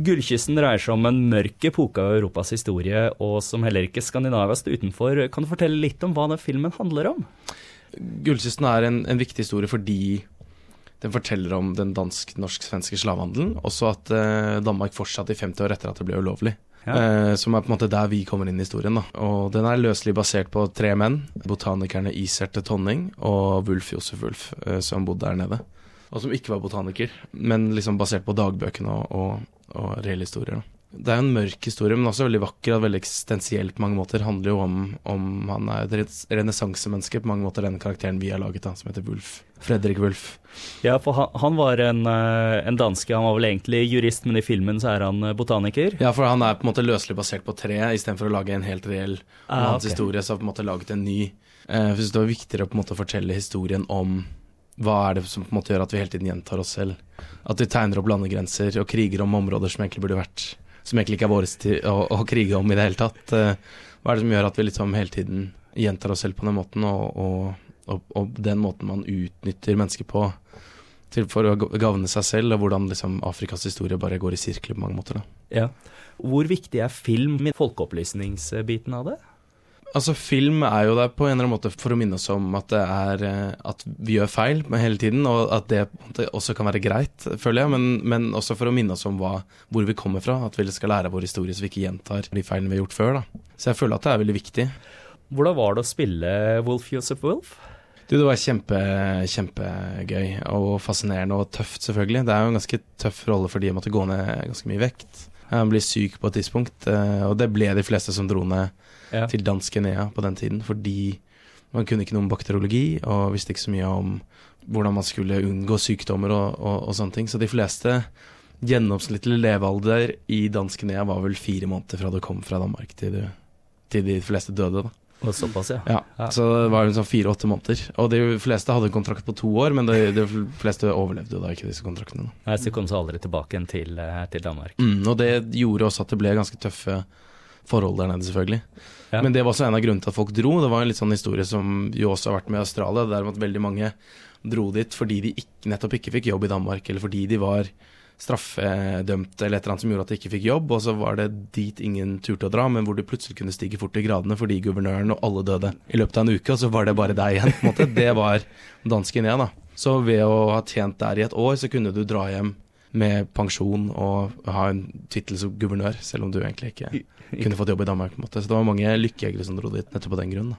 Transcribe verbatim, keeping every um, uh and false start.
Gullkysten dreier seg om en mørk epoke av Europas historie, og som heller ikke Skandinavias utenfor. Kan du fortelle litt om hva den filmen handler om? Gullkysten er en, en viktig historie fordi den forteller om den dansk-norsk-svenske slavehandelen, også at eh, Danmark fortsatte i femti år etter at det ble ulovlig. Ja. Eh, som er på en måte der vi kommer inn i historien da. Og den er løselig basert på tre menn, botanikerne Isert Tonning og Wulf Josef Wulf, eh, som bodde der nede. Og som ikke var botaniker, men liksom basert på dagbøkene og, og, og reelle historier da. Det er jo en mørk historie, men også veldig vakker og veldig eksistensiell på mange måter. Det handler jo om, om han er et renessansemenneske på mange måter, den karakteren vi har laget da, som heter Wulf. Fredrik Wulf. Ja, for han, han var en, en danske, han var vel egentlig jurist, men i filmen så er han botaniker. Ja, for han er på en måte løselig basert på tre, i stedet for å lage en helt reell ah, hans okay. historie, så har på en måte laget en ny. Eh, jeg synes det var viktigere å på en måte fortelle historien om hva er det som på en måte gjør at vi hele tiden gjentar oss selv. At vi tegner opp landegrenser og kriger om områder som egentlig burde vært, som egentlig ikke er våre til å, å krige om i det hele tatt. Eh, hva er det som gjør at vi liksom hele tiden gjentar oss selv på den måten, og, og, og, og den måten man utnytter mennesker på til for å gavne seg selv, og hvordan liksom Afrikas historie bare går i sirkler på mange måter da. Ja. Hvor viktig er film med folkeopplysningsbiten av det? Altså film er jo der på en eller annen måte for å minne oss om at det er at vi gjør feil hele tiden, og at det, det også kan være greit, føler jeg, men, men også for å minne oss om hva, hvor vi kommer fra, at vi skal lære av vår historie så vi ikke gjentar de feilene vi har gjort før da. Så jeg føler at det er veldig viktig. Hvordan var det å spille Wulf Josef Wulf? Du, det var kjempe, kjempegøy og fascinerende og tøft selvfølgelig. Det er jo en ganske tøff rolle fordi jeg måtte gå ned ganske mye vekt. Han ble syk på et tidspunkt, og det ble de fleste som dro ned ja. Til dansk Guinea på den tiden, fordi man kunne ikke noe om bakteriologi, og visste ikke så mye om hvordan man skulle unngå sykdommer og, og, og sånne ting. Så de fleste gjennomsnittlige levealder i dansk Guinea var vel fire måneder fra det kom fra Danmark til, det, til de fleste døde da. Og såpass, ja. Ja, ja. Så det var jo sånn fire-åtte måneder. Og de fleste hadde en kontrakt på to år, men de, de fleste overlevde da ikke disse kontraktene. Nei, så de kom så aldri tilbake til, til Danmark. Mm, og det gjorde også at det ble ganske tøffe forhold der nede selvfølgelig. Ja. Men det var også en av grunnene til at folk dro. Det var en litt sånn historie som jo også har vært med i Australia, der at veldig mange dro dit fordi de ikke, nettopp ikke fikk jobb i Danmark, eller fordi de var straffedømt eller et eller annet som gjorde at de ikke fikk jobb, og så var det dit ingen turte å dra, men hvor du plutselig kunne stige fort i gradene fordi guvernøren og alle døde i løpet av en uke, og så var det bare deg igjen på en måte. Det var dansk Guinea da. Så ved å ha tjent der i et år, så kunne du dra hjem med pensjon og ha en titel som guvernør, selv om du egentlig ikke kunne fått jobb i Danmark på en måte. Så det var mange lykkejegere som dro dit nettopp på den grunnen da.